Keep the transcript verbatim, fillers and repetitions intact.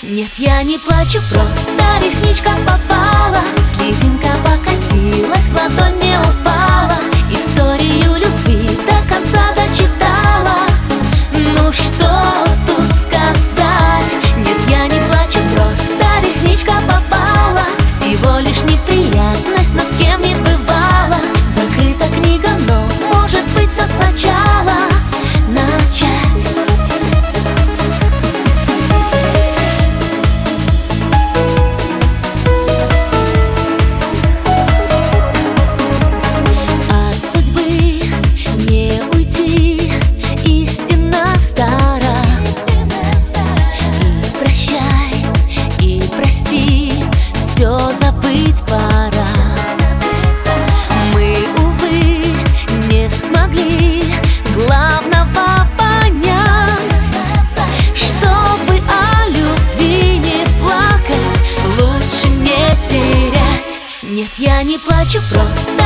Нет, я не плачу, просто ресничка попала, слезинка покатилась, в ладонь не упала. Историю любви до конца дочитала. Ну что тут сказать? Нет, я не плачу, просто ресничка попала. Всего лишь неприятность, но с кем не бывало. Закрыта книга, но может быть все сначала начать. Все забыть пора. Мы, увы, не смогли главного понять. Чтобы о любви не плакать, лучше не терять. Нет, я не плачу, просто